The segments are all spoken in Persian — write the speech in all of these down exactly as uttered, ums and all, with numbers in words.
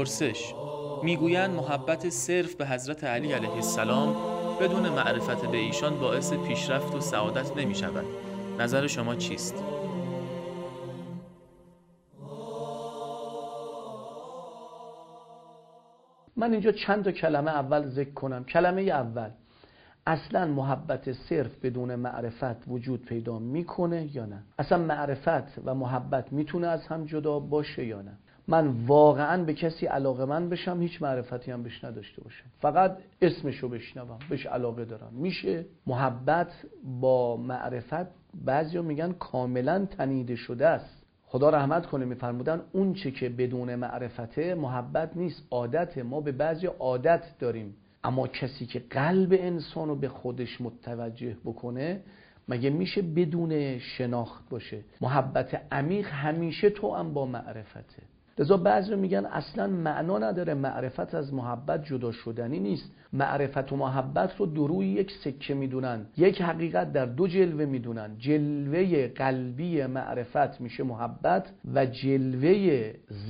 پرسش: میگویند محبت صرف به حضرت علی علیه السلام بدون معرفت به ایشان باعث پیشرفت و سعادت نمی شود. نظر شما چیست؟ من اینجا چند تا کلمه اول ذکر کنم. کلمه اول، اصلا محبت صرف بدون معرفت وجود پیدا میکنه یا نه؟ اصلا معرفت و محبت میتونه از هم جدا باشه یا نه؟ من واقعا به کسی علاقه من بشم هیچ معرفتی هم بهش نداشته باشم، فقط اسمشو بشنوم بهش علاقه دارم، میشه محبت با معرفت بعضیا میگن کاملا تنیده شده است. خدا رحمت کنه میفرمودن اون چه که بدون معرفته محبت نیست، عادت. ما به بعضی عادت داریم، اما کسی که قلب انسانو به خودش متوجه بکنه مگه میشه بدون شناخت باشه؟ محبت عمیق همیشه تو هم با معرفته. لذا بعضی میگن اصلا معنا نداره، معرفت از محبت جدا شدنی نیست. معرفت و محبت رو دو روی یک سکه میدونن، یک حقیقت در دو جلوه میدونن. جلوه قلبی معرفت میشه محبت و جلوه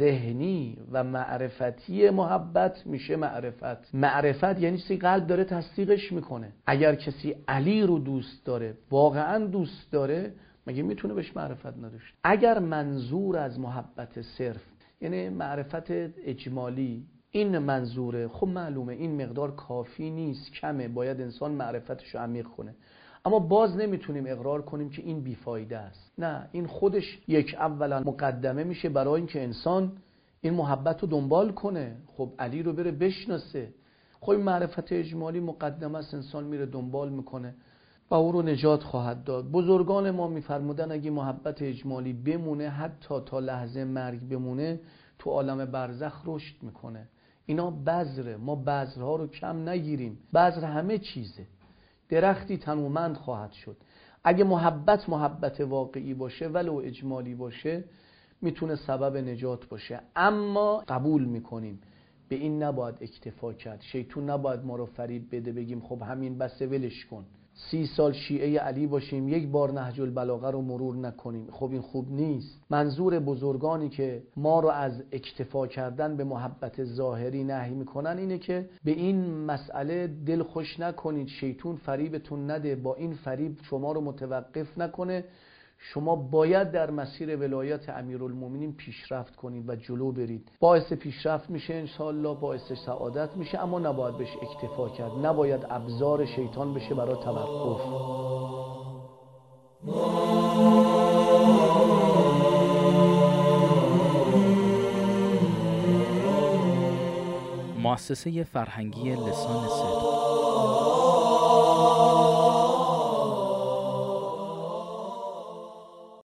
ذهنی و معرفتی محبت میشه معرفت. معرفت یعنی چیزی قلب داره تصدیقش میکنه. اگر کسی علی رو دوست داره، واقعا دوست داره، مگه میتونه بهش معرفت نداشته؟ اگر منظور از محبت صرف یعنی معرفت اجمالی این منظوره، خب معلومه این مقدار کافی نیست، کمه، باید انسان معرفتشو عمیق کنه. اما باز نمیتونیم اقرار کنیم که این بیفایده است. نه، این خودش یک اولا مقدمه میشه برای اینکه انسان این محبت رو دنبال کنه. خب علی رو بره بشناسه، خب این معرفت اجمالی مقدمه است، انسان میره دنبال میکنه و او رو نجات خواهد داد. بزرگان ما میفرمودن اگه محبت اجمالی بمونه، حتی تا لحظه مرگ بمونه، تو عالم برزخ رشد میکنه. اینا بذره، ما بذرها رو کم نگیریم. بذر همه چیزه، درختی تنومند خواهد شد. اگه محبت محبت واقعی باشه ولو اجمالی باشه میتونه سبب نجات باشه. اما قبول میکنیم به این نباید اکتفا کرد. شیطون نباید ما رو فریب بده بگیم خب همین بسه ولش کن، سی سال شیعه علی باشیم یک بار نهج البلاغه رو مرور نکنیم. خب این خوب نیست. منظور بزرگانی که ما رو از اکتفا کردن به محبت ظاهری نهی میکنن اینه که به این مسئله دل خوش نکنید، شیطون فریبتون نده، با این فریب شما رو متوقف نکنه. شما باید در مسیر ولایت امیرالمومنین پیشرفت کنید و جلو برید. باعث پیشرفت میشه انشاءالله، باعث سعادت میشه، اما نباید بهش اکتفا کرد، نباید ابزار شیطان بشه برای توقف. مؤسسه فرهنگی لسان صدق